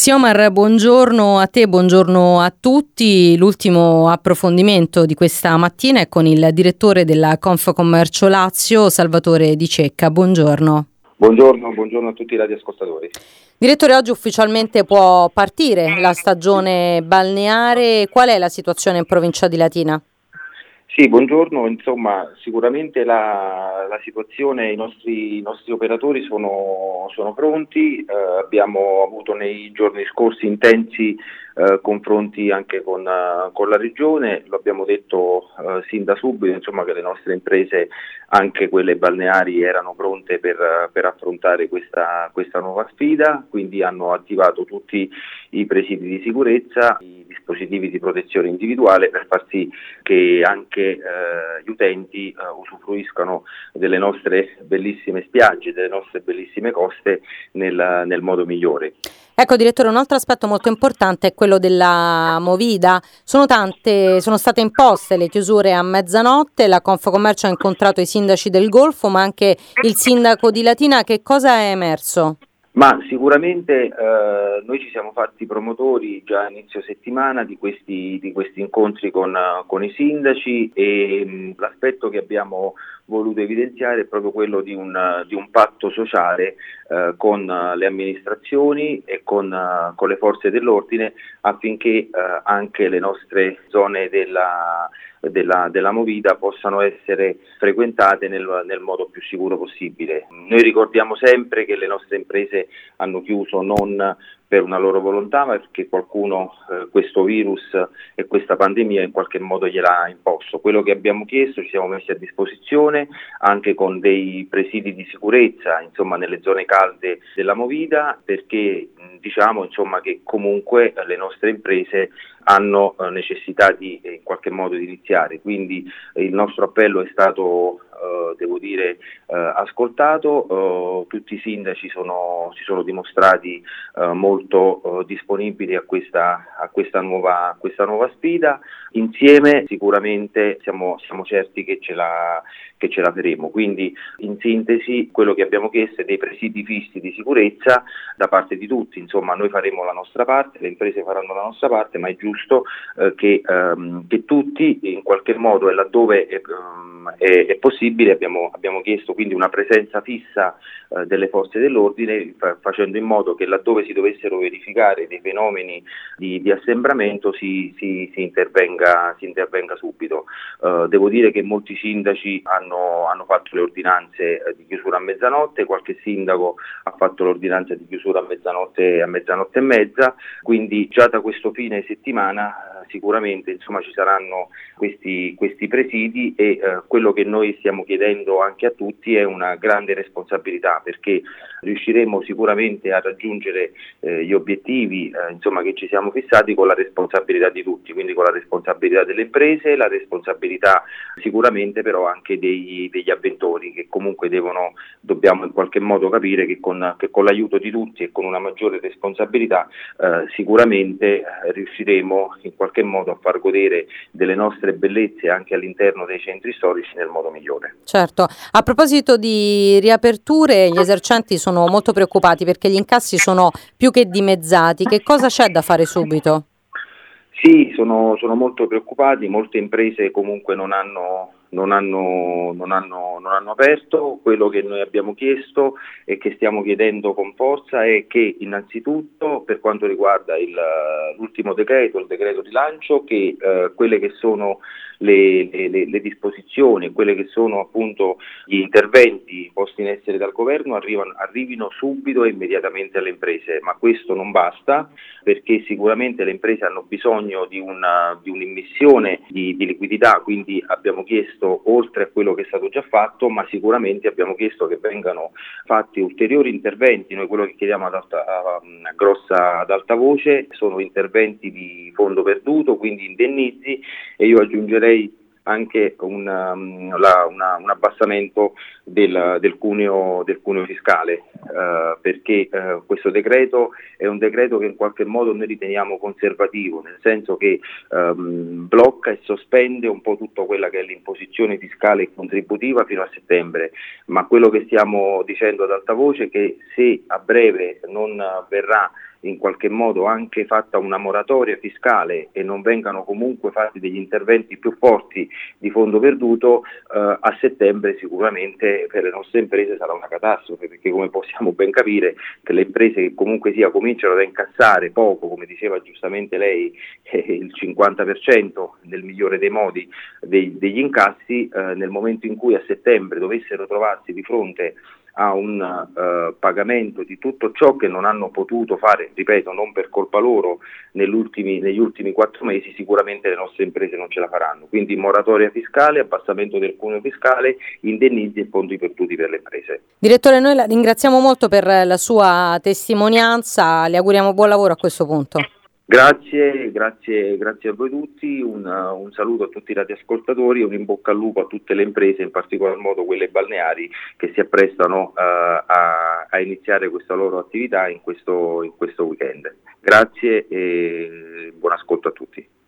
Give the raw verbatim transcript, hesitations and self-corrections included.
Sì, Omar, buongiorno a te, buongiorno a tutti. L'ultimo approfondimento di questa mattina è con il direttore della Confcommercio Lazio, Salvatore Di Cecca. Buongiorno. Buongiorno, buongiorno a tutti i radioascoltatori. Direttore, oggi ufficialmente può partire la stagione balneare. Qual è la situazione in provincia di Latina? Sì, buongiorno, insomma sicuramente la, la situazione, i nostri, i nostri operatori sono, sono pronti, eh, abbiamo avuto nei giorni scorsi intensi eh, confronti anche con, uh, con la Regione, lo abbiamo detto uh, sin da subito, insomma, che le nostre imprese, anche quelle balneari, erano pronte per, uh, per affrontare questa, questa nuova sfida, quindi hanno attivato tutti i presidi di sicurezza, i dispositivi di protezione individuale per far sì che anche che eh, gli utenti eh, usufruiscano delle nostre bellissime spiagge, delle nostre bellissime coste nel, nel modo migliore. Ecco, direttore, un altro aspetto molto importante è quello della Movida. Sono tante, sono state imposte le chiusure a mezzanotte, la Confcommercio ha incontrato i sindaci del Golfo, ma anche il sindaco di Latina. Che cosa è emerso? Ma sicuramente eh, noi ci siamo fatti promotori già a inizio settimana di questi, di questi incontri con, con i sindaci e mh, l'aspetto che abbiamo voluto evidenziare è proprio quello di un, di un patto sociale eh, con le amministrazioni e con, uh, con le forze dell'ordine affinché eh, anche le nostre zone della Della, della Movida possano essere frequentate nel, nel modo più sicuro possibile. Noi ricordiamo sempre che le nostre imprese hanno chiuso non per una loro volontà, ma perché qualcuno eh, questo virus e questa pandemia in qualche modo gliel'ha imposto. Quello che abbiamo chiesto, ci siamo messi a disposizione anche con dei presidi di sicurezza, insomma, nelle zone calde della Movida, perché diciamo insomma che comunque le nostre imprese hanno eh, necessità di eh, in qualche modo di iniziare, quindi eh, il nostro appello è stato Uh, devo dire uh, ascoltato, uh, tutti i sindaci sono, si sono dimostrati uh, molto uh, disponibili a questa, a questa nuova, questa nuova sfida. Insieme sicuramente siamo, siamo certi che ce, la, che ce la faremo, quindi in sintesi quello che abbiamo chiesto è dei presidi fissi di sicurezza da parte di tutti, insomma noi faremo la nostra parte, le imprese faranno la nostra parte, ma è giusto uh, che, um, che tutti in qualche modo e laddove è, um, è, è possibile Abbiamo, abbiamo chiesto quindi una presenza fissa eh, delle forze dell'ordine, fa, facendo in modo che laddove si dovessero verificare dei fenomeni di, di assembramento si, si, si, intervenga, si intervenga subito. Uh, devo dire che molti sindaci hanno, hanno fatto le ordinanze eh, di chiusura a mezzanotte, qualche sindaco ha fatto l'ordinanza di chiusura a mezzanotte, a mezzanotte e mezza, quindi già da questo fine settimana eh, sicuramente insomma, ci saranno questi, questi presidi e eh, quello che noi stiamo chiedendo anche a tutti è una grande responsabilità, perché riusciremo sicuramente a raggiungere eh, gli obiettivi eh, insomma, che ci siamo fissati con la responsabilità di tutti, quindi con la responsabilità delle imprese, la responsabilità sicuramente però anche dei, degli avventori che comunque devono, dobbiamo in qualche modo capire che con, che con l'aiuto di tutti e con una maggiore responsabilità eh, sicuramente eh, riusciremo in qualche modo a far godere delle nostre bellezze anche all'interno dei centri storici nel modo migliore. Certo, a proposito di riaperture, gli esercenti sono molto preoccupati perché gli incassi sono più che dimezzati. Che cosa c'è da fare subito? Sì, sono, sono molto preoccupati, molte imprese comunque non hanno, non, hanno, non, hanno, non hanno aperto. Quello che noi abbiamo chiesto e che stiamo chiedendo con forza è che innanzitutto per quanto riguarda il, l'ultimo decreto, il decreto rilancio, che eh, quelle che sono le, le, le disposizioni, quelle che sono appunto gli interventi posti in essere dal governo arrivano, arrivino subito e immediatamente alle imprese, ma questo non basta perché sicuramente le imprese hanno bisogno di, una, di un'immissione di, di liquidità, quindi abbiamo chiesto oltre a quello che è stato già fatto, ma sicuramente abbiamo chiesto che vengano fatti ulteriori interventi. Noi quello che chiediamo ad alta, a, a grossa, ad alta voce sono interventi di fondo perduto, quindi indennizi, e io aggiungerei anche un, um, la, una, un abbassamento del, del, cuneo, del cuneo fiscale, uh, perché uh, questo decreto è un decreto che in qualche modo noi riteniamo conservativo, nel senso che um, blocca e sospende un po' tutta quella che è l'imposizione fiscale e contributiva fino a settembre, ma quello che stiamo dicendo ad alta voce è che se a breve non verrà in qualche modo anche fatta una moratoria fiscale e non vengano comunque fatti degli interventi più forti di fondo perduto, eh, a settembre sicuramente per le nostre imprese sarà una catastrofe, perché come possiamo ben capire che le imprese che comunque sia cominciano ad incassare poco, come diceva giustamente lei, eh, il cinquanta per cento nel migliore dei modi dei, degli incassi, eh, nel momento in cui a settembre dovessero trovarsi di fronte a un uh, pagamento di tutto ciò che non hanno potuto fare, ripeto, non per colpa loro, negli ultimi, negli ultimi quattro mesi, sicuramente le nostre imprese non ce la faranno. Quindi moratoria fiscale, abbassamento del cuneo fiscale, indennizi e fondi perduti per le imprese. Direttore, noi la ringraziamo molto per la sua testimonianza, le auguriamo buon lavoro a questo punto. Grazie, grazie, grazie a voi tutti, un, un saluto a tutti i radioascoltatori e un in bocca al lupo a tutte le imprese, in particolar modo quelle balneari che si apprestano uh, a, a iniziare questa loro attività in questo, in questo weekend. Grazie e buon ascolto a tutti.